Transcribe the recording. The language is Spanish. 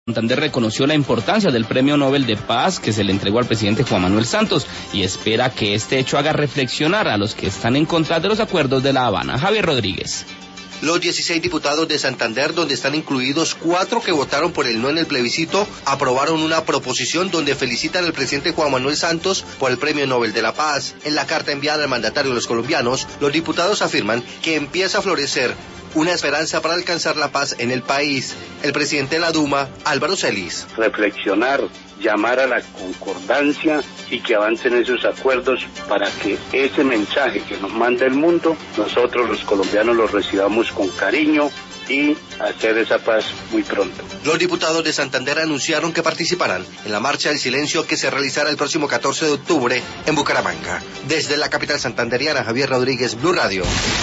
Santander reconoció la importancia del Premio Nobel de Paz que se le entregó al presidente Juan Manuel Santos y espera que este hecho haga reflexionar a los que están en contra de los acuerdos de La Habana. Javier Rodríguez. Los 16 diputados de Santander, donde están incluidos 4 que votaron por el no en el plebiscito, aprobaron una proposición donde felicitan al presidente Juan Manuel Santos por el Premio Nobel de la Paz. En la carta enviada al mandatario de los colombianos, los diputados afirman que empieza a florecer una esperanza para alcanzar la paz en el país. El presidente de la Duma, Álvaro Celis. Reflexionar, llamar a la concordancia y que avancen esos acuerdos para que ese mensaje que nos manda el mundo, nosotros los colombianos lo recibamos con cariño y hacer esa paz muy pronto. Los diputados de Santander anunciaron que participarán en la Marcha del Silencio que se realizará el próximo 14 de octubre en Bucaramanga. Desde la capital santanderiana, Javier Rodríguez, Blue Radio.